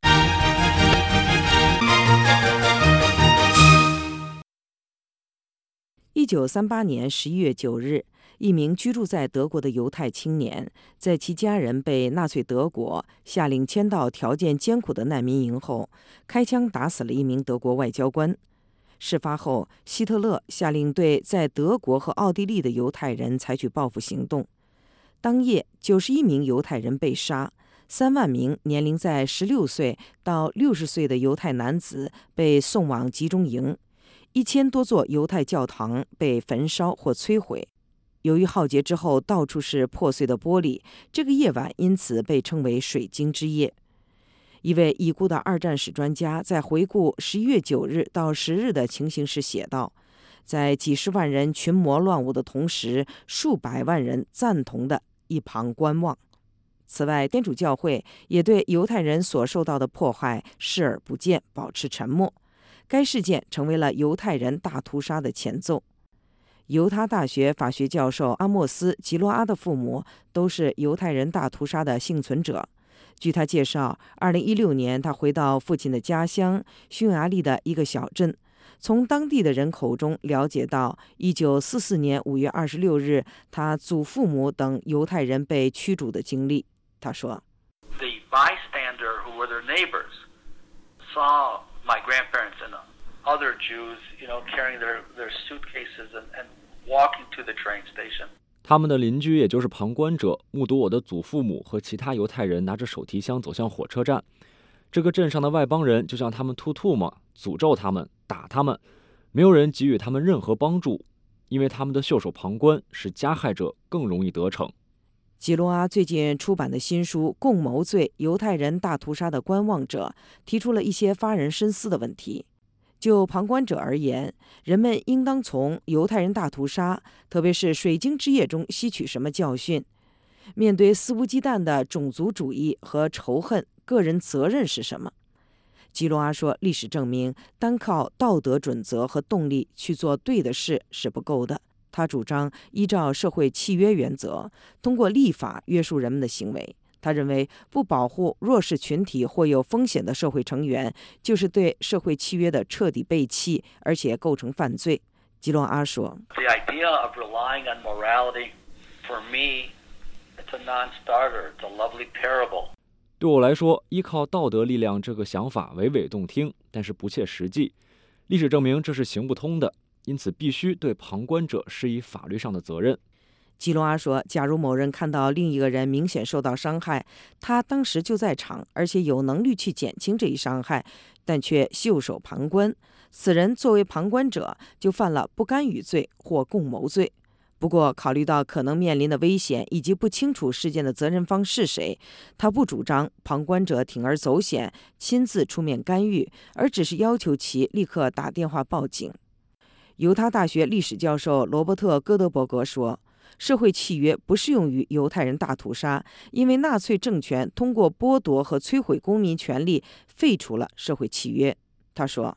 一九三八年十一月九日，一名居住在德国的犹太青年，在其家人被纳粹德国下令迁到条件艰苦的难民营后，开枪打死了一名德国外交官。事发后，希特勒下令对在德国和奥地利的犹太人采取报复行动。当夜，九十一名犹太人被杀，三万名年龄在十六岁到六十岁的犹太男子被送往集中营。一千多座犹太教堂被焚烧或摧毁，由于浩劫之后到处是破碎的玻璃，这个夜晚因此被称为水晶之夜。一位已故的二战史专家在回顾十一月九日到十日的情形时写道，在几十万人群魔乱舞的同时，数百万人赞同的一旁观望。此外，天主教会也对犹太人所受到的迫害视而不见，保持沉默。该事件成为了犹太人大屠杀的前奏。犹他大学法学教授阿莫斯·吉罗阿的父母都是犹太人大屠杀的幸存者。据他介绍，二零一六年他回到父亲的家乡匈牙利的一个小镇，从当地的人口中了解到一九四四年五月二十六日他祖父母等犹太人被驱逐的经历。他说 The bystander who were their neighbors saw my grandparents and other Jews, you know, carrying their, their suitcases and, and walking to the train station. 他们的邻居，也就是旁观者，目睹我的祖父母和其他犹太人拿着手提箱走向火车站。这个镇上的外邦人就向他们吐唾沫，诅咒他们，打他们，没有人给予他们任何帮助，因为他们的袖手旁观使加害者更容易得逞。 吉罗阿最近出版的新书《共谋罪：犹太人大屠杀的观望者》提出了一些发人深思的问题。就旁观者而言，人们应当从犹太人大屠杀，特别是水晶之夜中吸取什么教训？面对肆无忌惮的种族主义和仇恨，个人责任是什么？吉罗阿说，历史证明，单靠道德准则和动力去做对的事是不够的。他主张依照社会契约原则，通过立法约束人们的行为。他认为，不保护弱势群体或有风险的社会成员，就是对社会契约的彻底背弃，而且构成犯罪。吉罗阿说 The idea of relying on morality, for me, it's a non-starter. It's a lovely parable. 对我来说，依靠道德力量这个想法娓娓动听，但是不切实际。历史证明这是行不通的，因此必须对旁观者施以法律上的责任。 基隆阿说，假如某人看到另一个人明显受到伤害，他当时就在场，而且有能力去减轻这一伤害，但却袖手旁观，此人作为旁观者就犯了不干预罪或共谋罪。不过，考虑到可能面临的危险以及不清楚事件的责任方是谁，他不主张旁观者铤而走险，亲自出面干预，而只是要求其立刻打电话报警。犹他大学历史教授罗伯特·戈德伯格说，社会契约不适用于犹太人大屠杀，因为纳粹政权通过剥夺和摧毁公民权利废除了社会契约。他说，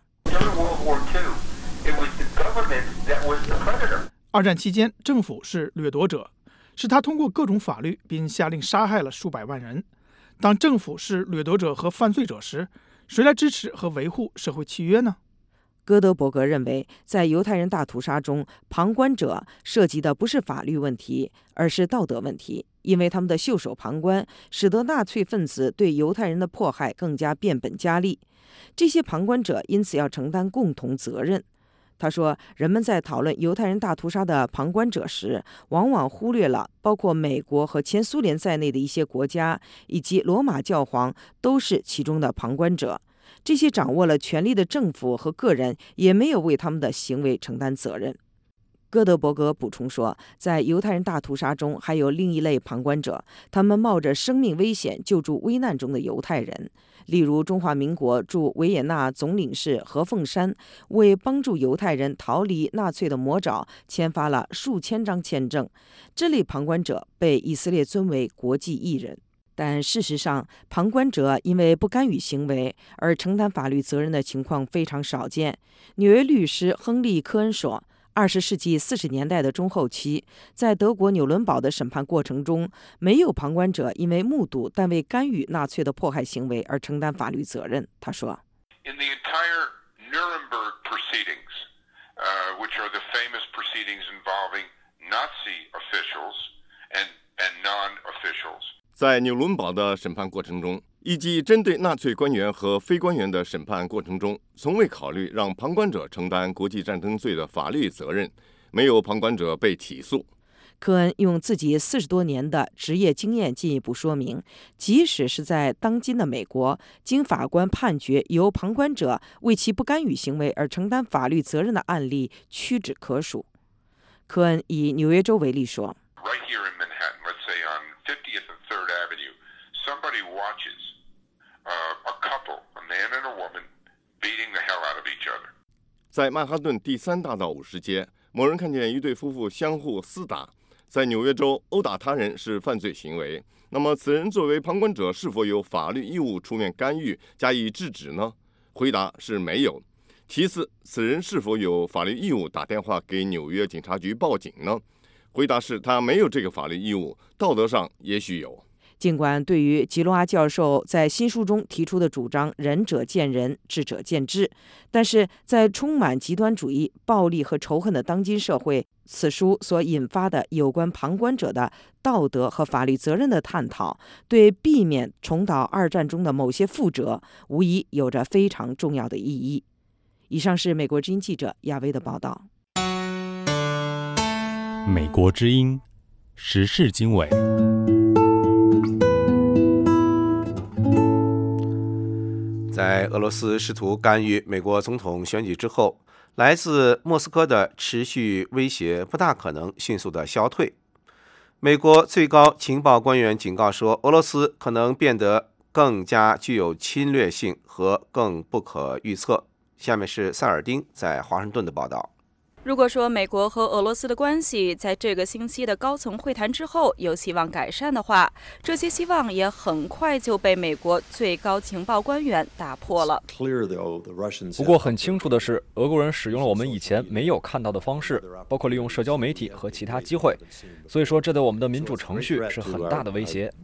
二战期间，政府是掠夺者，是他通过各种法律并下令杀害了数百万人。当政府是掠夺者和犯罪者时，谁来支持和维护社会契约呢？ 戈德伯格认为，在犹太人大屠杀中，旁观者涉及的不是法律问题，而是道德问题，因为他们的袖手旁观，使得纳粹分子对犹太人的迫害更加变本加厉。这些旁观者因此要承担共同责任。他说，人们在讨论犹太人大屠杀的旁观者时，往往忽略了包括美国和前苏联在内的一些国家，以及罗马教皇都是其中的旁观者。这些掌握了权力的政府和个人也没有为他们的行为承担责任。戈德伯格补充说，在犹太人大屠杀中还有另一类旁观者，他们冒着生命危险救助危难中的犹太人。例如，中华民国驻维也纳总领事何凤山为帮助犹太人逃离纳粹的魔爪签发了数千张签证。这类旁观者被以色列尊为国际艺人。但事实上，旁观者因为不干预行为而承担法律责任的情况非常少见。纽约律师亨利·科恩说，二十世纪四十年代的中后期，在德国纽伦堡的审判过程中，没有旁观者因为目睹但未干预纳粹的迫害行为而承担法律责任。他说 ，In the entire Nuremberg proceedings, uh, which are the famous proceedings involving Nazi officials and, and non-officials. 在纽伦堡的审判过程中，以及针对纳粹官员和非官员的审判过程中，从未考虑让旁观者承担国际战争罪的法律责任，没有旁观者被起诉。 科恩用自己四十多年的职业经验进一步说明，即使是在当今的美国，经法官判决由旁观者为其不干预行为而承担法律责任的案例屈指可数。科恩以纽约州为例说 Right here in Manhattan, let's say on fiftieth and third Avenue, somebody watches uh, a couple, a man and a woman, beating the hell out of each other. 在曼哈顿第三大道五十街，某人看见一对夫妇相互厮打。在纽约州，殴打他人是犯罪行为。那么，此人作为旁观者，是否有法律义务出面干预加以制止呢？回答是没有。其次，此人是否有法律义务打电话给纽约警察局报警呢？回答是他没有这个法律义务，道德上也许有。 尽管对于吉罗阿教授在新书中提出的主张仁者见仁，智者见智，但是在充满极端主义、暴力和仇恨的当今社会，此书所引发的有关旁观者的道德和法律责任的探讨，对避免重蹈二战中的某些覆辙，无疑有着非常重要的意义。以上是美国之音记者亚薇的报道。 美国之音时事经纬。 在俄罗斯试图干预美国总统选举之后，来自莫斯科的持续威胁不大可能迅速的消退。美国最高情报官员警告说，俄罗斯可能变得更加具有侵略性和更不可预测。下面是塞尔丁在华盛顿的报道。 如果说美国和俄罗斯的关系在这个星期的高层会谈之后有希望改善的话，这些希望也很快就被美国最高情报官员打破了。 不过很清楚的是，俄国人使用了我们以前没有看到的方式，包括利用社交媒体和其他机会，所以说这对我们的民主程序是很大的威胁。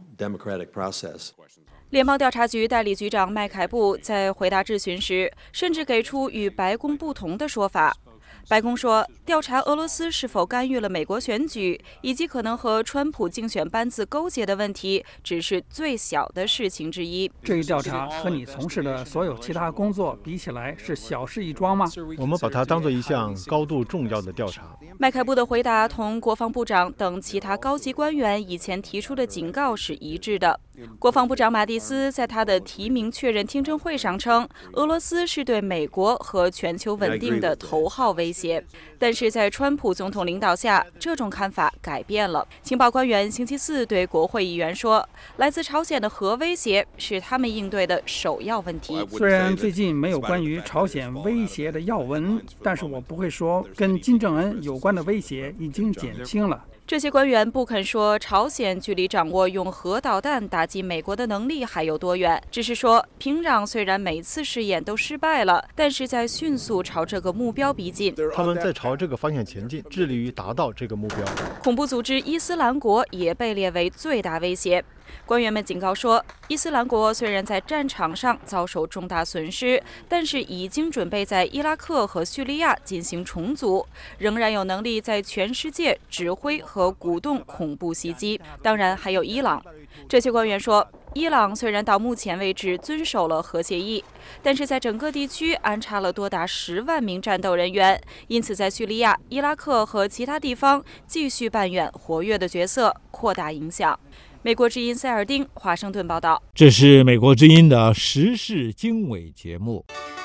联邦调查局代理局长麦凯布在回答质询时，甚至给出与白宫不同的说法。白宫说，调查俄罗斯是否干预了美国选举，以及可能和川普竞选班子勾结的问题，只是最小的事情之一。 这一调查和你从事的所有其他工作比起来，是小事一桩吗？ 我们把它当作一项高度重要的调查。 麦凯布的回答同国防部长等其他高级官员以前提出的警告是一致的。国防部长马蒂斯在他的提名确认听证会上称，俄罗斯是对美国和全球稳定的头号威胁。但是在川普总统领导下，这种看法改变了。情报官员星期四对国会议员说，来自朝鲜的核威胁是他们应对的首要问题。 虽然最近没有关于朝鲜威胁的要闻，但是我不会说跟金正恩有关的威胁已经减轻了。 这些官员不肯说朝鲜距离掌握用核导弹打击美国的能力还有多远，只是说平壤虽然每次试验都失败了，但是在迅速朝这个目标逼近。 他们在朝这个方向前进，致力于达到这个目标。 恐怖组织伊斯兰国也被列为最大威胁。官员们警告说，伊斯兰国虽然在战场上遭受重大损失，但是已经准备在伊拉克和叙利亚进行重组，仍然有能力在全世界指挥和鼓动恐怖袭击。当然还有伊朗。这些官员说，伊朗虽然到目前为止遵守了核协议，但是在整个地区安插了多达十万名战斗人员，因此在叙利亚、伊拉克和其他地方继续扮演活跃的角色，扩大影响。美国之音塞尔丁华盛顿报道。 这是美国之音的时事经纬节目。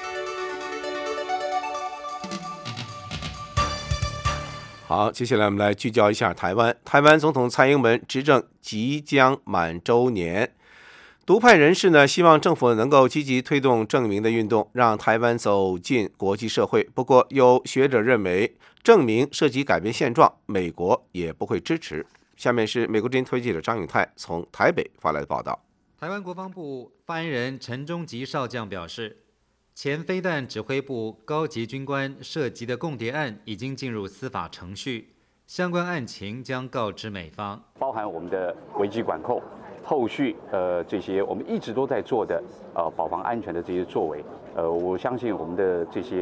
好，接下来我们来聚焦一下台湾。台湾总统蔡英文执政即将满周年，独派人士呢希望政府能够积极推动正名的运动，让台湾走进国际社会。不过，有学者认为，正名涉及改变现状，美国也不会支持。下面是美国之音特约记者张永泰从台北发来的报道。 台湾国防部发言人陈忠吉少将表示，前飞弹指挥部高级军官涉及的共谍案已经进入司法程序，相关案情将告知美方， 包含我们的危机管控，后续呃这些我们一直都在做的呃保防安全的这些作为，呃我相信我们的这些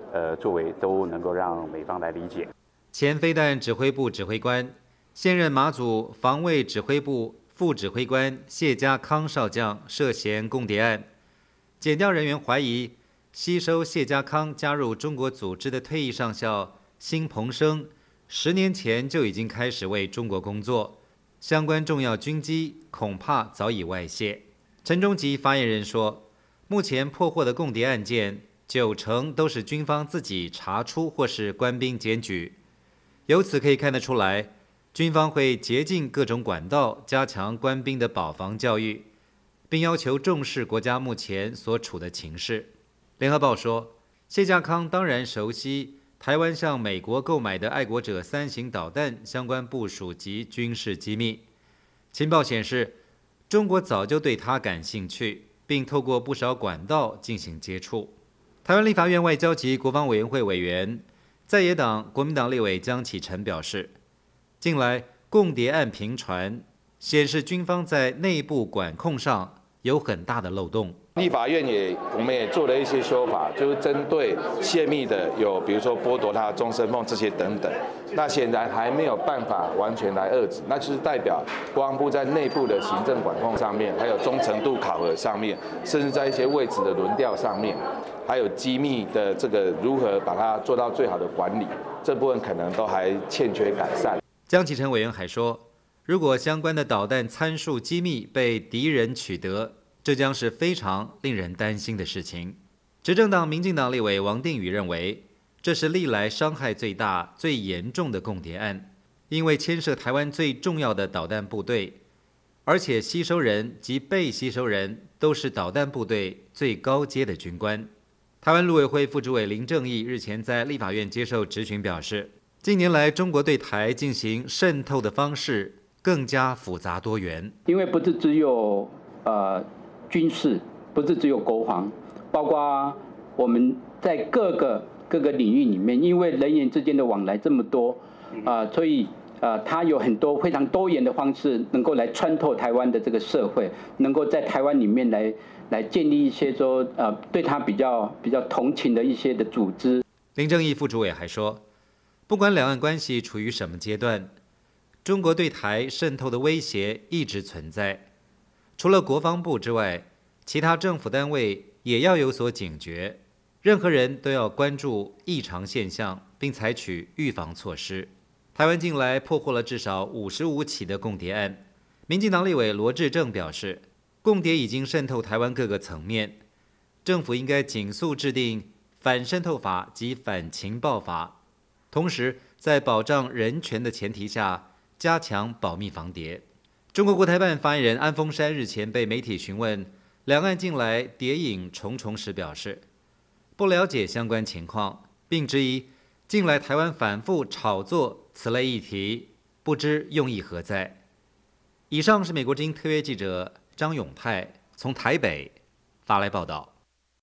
呃作为都能够让美方来理解。 前飞弹指挥部指挥官、现任马祖防卫指挥部副指挥官谢家康少将涉嫌共谍案，检调人员怀疑吸收谢家康加入中国组织的退役上校辛鹏生，十年前就已经开始为中国工作，相关重要军机恐怕早已外泄。陈忠吉发言人说，目前破获的共谍案件，九成都是军方自己查出或是官兵检举。由此可以看得出来，军方会竭尽各种管道加强官兵的保防教育，并要求重视国家目前所处的情势。联合报说，谢家康当然熟悉台湾向美国购买的爱国者三型导弹相关部署及军事机密。情报显示，中国早就对他感兴趣，并透过不少管道进行接触。台湾立法院外交及国防委员会委员、在野党国民党立委江启臣表示，近来共谍案频传，显示军方在内部管控上有很大的漏洞。 立法院也，我们也做了一些修法，就是针对泄密的有，比如说剥夺他的终身俸这些等等。那显然还没有办法完全来遏制，那就是代表国防部在内部的行政管控上面，还有忠诚度考核上面，甚至在一些位置的轮调上面，还有机密的这个如何把它做到最好的管理，这部分可能都还欠缺改善。 江启臣委员还说，如果相关的导弹参数机密被敌人取得，这将是非常令人担心的事情。执政党民进党立委王定宇认为，这是历来伤害最大、最严重的共谍案，因为牵涉台湾最重要的导弹部队，而且吸收人及被吸收人都是导弹部队最高阶的军官。台湾陆委会副主委林正义日前在立法院接受质询表示，近年来中国对台进行渗透的方式更加复杂多元， 因为不是只有呃军事，不是只有国防，包括我们在各个各个领域里面，因为人员之间的往来这么多，啊、呃，所以呃，它有很多非常多元的方式，能够来穿透台湾的这个社会，能够在台湾里面来来建立一些说呃对他比较比较同情的一些的组织。 林正义副主委还说，不管两岸关系处于什么阶段，中国对台渗透的威胁一直存在。除了国防部之外，其他政府单位也要有所警觉，任何人都要关注异常现象，并采取预防措施。台湾近来破获了至少五十五起的共谍案，民进党立委罗致政表示，共谍已经渗透台湾各个层面，政府应该紧速制定反渗透法及反情报法，同时在保障人权的前提下，加强保密防谍。中国国台办发言人安峰山日前被媒体询问两岸近来谍影重重时表示，不了解相关情况，并质疑近来台湾反复炒作此类议题，不知用意何在。以上是美国之音特约记者张永泰从台北发来报道。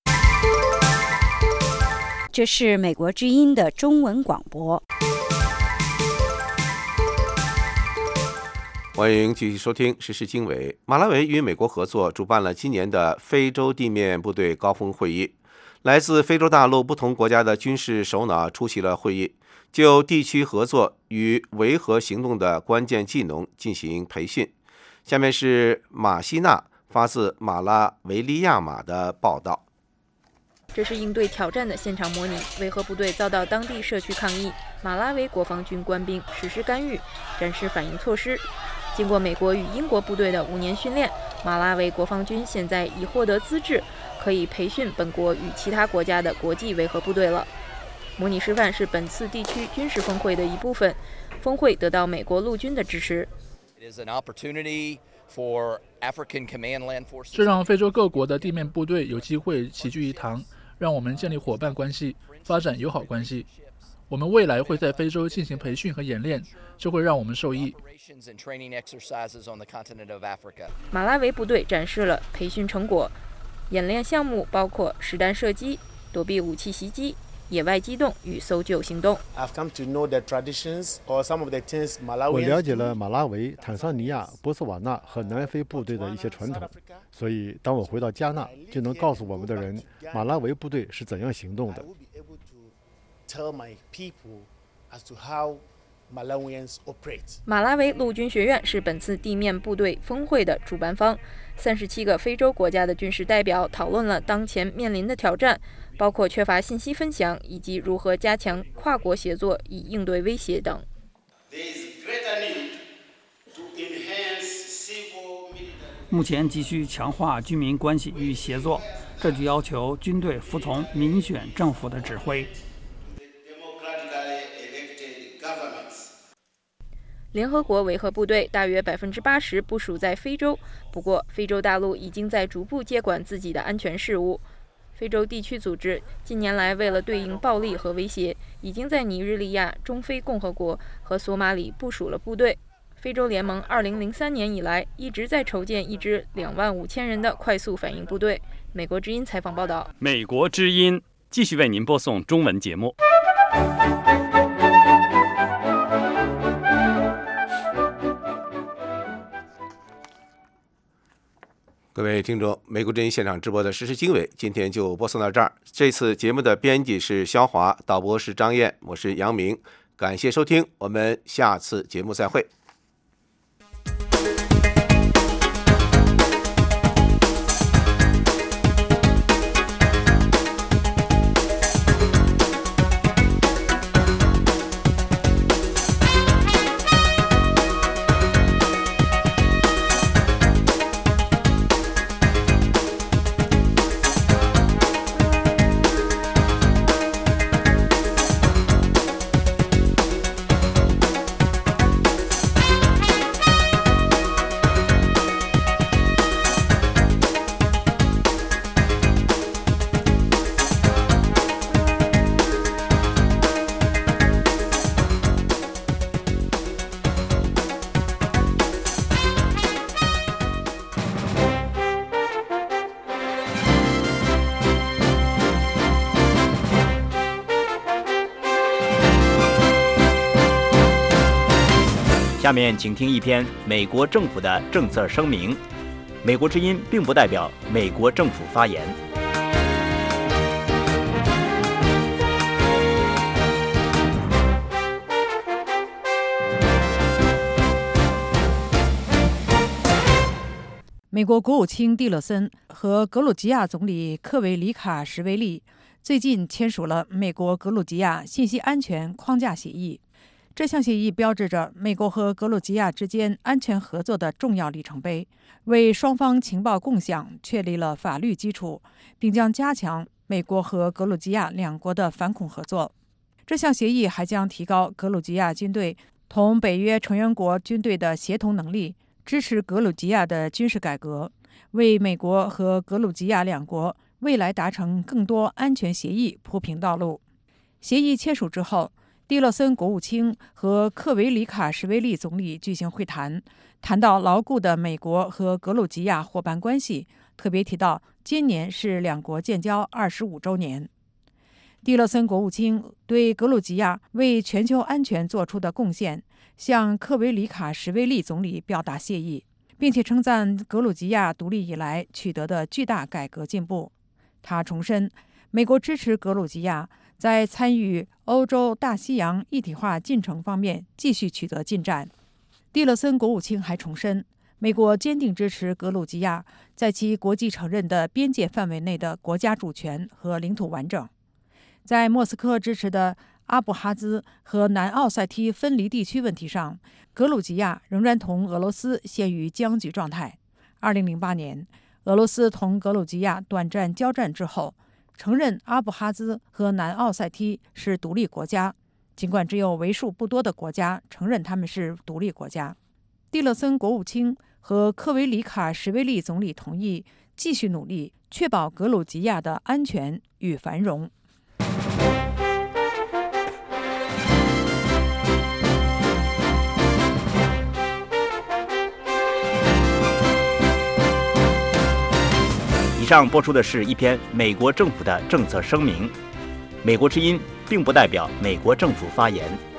这是美国之音的中文广播。 欢迎继续收听时事经纬。马拉维与美国合作主办了今年的非洲地面部队高峰会议，来自非洲大陆不同国家的军事首脑出席了会议，就地区合作与维和行动的关键技能进行培训。下面是马西娜发自马拉维利亚马的报道。 这是应对挑战的现场模拟，维和部队遭到当地社区抗议，马拉维国防军官兵实施干预，展示反应措施。经过美国与英国部队的五年训练，马拉维国防军现在已获得资质，可以培训本国与其他国家的国际维和部队了。模拟示范是本次地区军事峰会的一部分，峰会得到美国陆军的支持。 这让非洲各国的地面部队有机会齐聚一堂，让我们建立伙伴关系，发展友好关系。我们未来会在非洲进行培训和演练，这会让我们受益。 马拉维部队展示了培训成果，演练项目包括实弹射击、躲避武器袭击、野外机动与搜救行动。 我了解了马拉维、坦桑尼亚、波斯瓦纳和南非部队的一些传统，所以当我回到加纳，就能告诉我们的人马拉维部队是怎样行动的。 tell my people as to how Malawians operate. 马拉维陆军学院是本次地面部队峰会的主办方。三十七个非洲国家的军事代表讨论了当前面临的挑战，包括缺乏信息分享以及如何加强跨国协作以应对威胁等。 目前急需强化居民关系与协作，这就要求军队服从民选政府的指挥。 联合国维和部队大约百分之八十部署在非洲，不过非洲大陆已经在逐步接管自己的安全事务。非洲地区组织近年来为了对应暴力和威胁，已经在尼日利亚、中非共和国和索马里部署了部队。非洲联盟二零零三年以来一直在筹建一支两万五千人的快速反应部队。美国之音采访报道。 美国之音继续为您播送中文节目。 各位听众，美国之音现场直播的时事经纬今天就播送到这儿。这次节目的编辑是肖华，导播是张燕，我是杨明，感谢收听，我们下次节目再会。 下面请听一篇美国政府的政策声明。美国之音并不代表美国政府发言。 美国国务卿蒂勒森和格鲁吉亚总理科维里卡什维利最近签署了美国格鲁吉亚信息安全框架协议。这项协议标志着美国和格鲁吉亚之间安全合作的重要里程碑，为双方情报共享确立了法律基础，并将加强美国和格鲁吉亚两国的反恐合作。这项协议还将提高格鲁吉亚军队同北约成员国军队的协同能力，支持格鲁吉亚的军事改革，为美国和格鲁吉亚两国未来达成更多安全协议铺平道路。协议签署之后，蒂勒森国务卿和克维里卡什维利总理举行会谈，谈到牢固的美国和格鲁吉亚伙伴关系，特别提到今年是两国建交二十五周年。蒂勒森国务卿对格鲁吉亚为全球安全做出的贡献，向克维里卡什维利总理表达谢意，并且称赞格鲁吉亚独立以来取得的巨大改革进步。他重申，美国支持格鲁吉亚在参与欧洲大西洋一体化进程方面继续取得进展。蒂勒森国务卿还重申，美国坚定支持格鲁吉亚在其国际承认的边界范围内的国家主权和领土完整。在莫斯科支持的阿布哈兹和南奥塞梯分离地区问题上，格鲁吉亚仍然同俄罗斯陷于僵局状态。二零零八年，俄罗斯同格鲁吉亚短暂交战之后，承认阿布哈兹和南奥塞梯是独立国家，尽管只有为数不多的国家承认他们是独立国家。蒂勒森国务卿和科维里卡什维利总理同意继续努力，确保格鲁吉亚的安全与繁荣。 以上播出的是一篇美国政府的政策声明。美国之音并不代表美国政府发言。